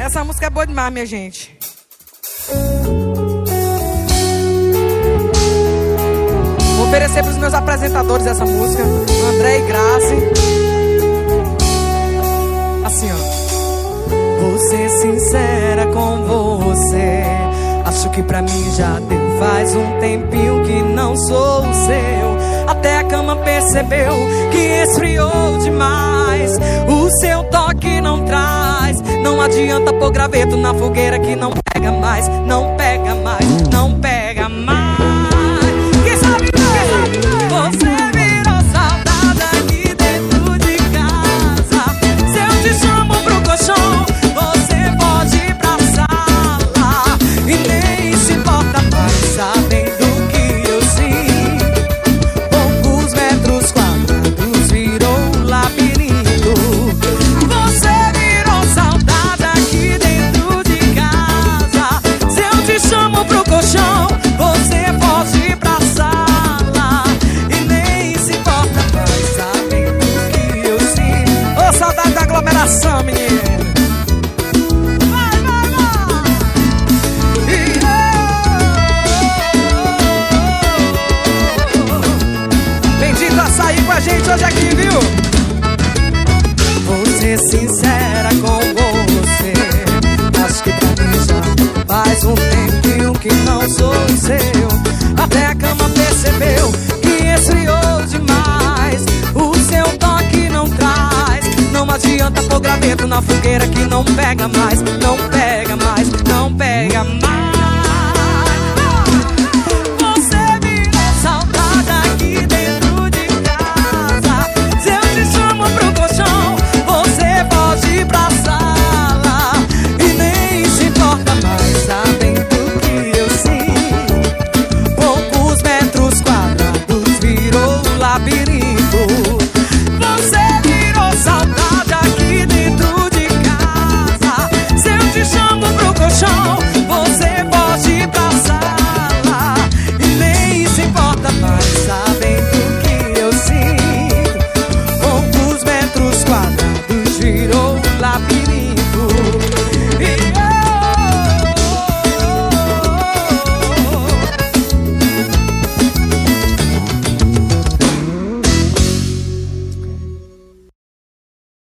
Essa música é boa demais, minha gente. Vou oferecer pros meus apresentadores essa música, André e Grazi. Assim, ó. Vou ser sincera com você, acho que pra mim já deu. Faz um tempinho que não sou o seu. Até a cama percebeu que esfriou demais. O seu toque não traz. Não adianta pôr graveto na fogueira que não pega mais. Não pega mais, não pega mais. Quem sabe não? Você virou saudade aqui dentro de casa. Se eu te chamo pro colchão, você pode ir pra sala e nem se importa mais, sabendo que eu sinto. Poucos metros quadrados virou um labirinto. Você virou saudade aqui dentro de casa. Se eu te chamo pro colchão, você pode ir pra sala e nem se importa mais, sabendo que eu sinto. Ô, saudade da aglomeração, menino. Bendito a sair com a gente hoje aqui, viu? Vou ser sincera com você, acho que pra mim já faz um tempinho que não sou o seu. Até a cama percebeu que esfriou demais. O seu toque não traz. Não adianta pôr graveto na fogueira que não pega mais. Não pega.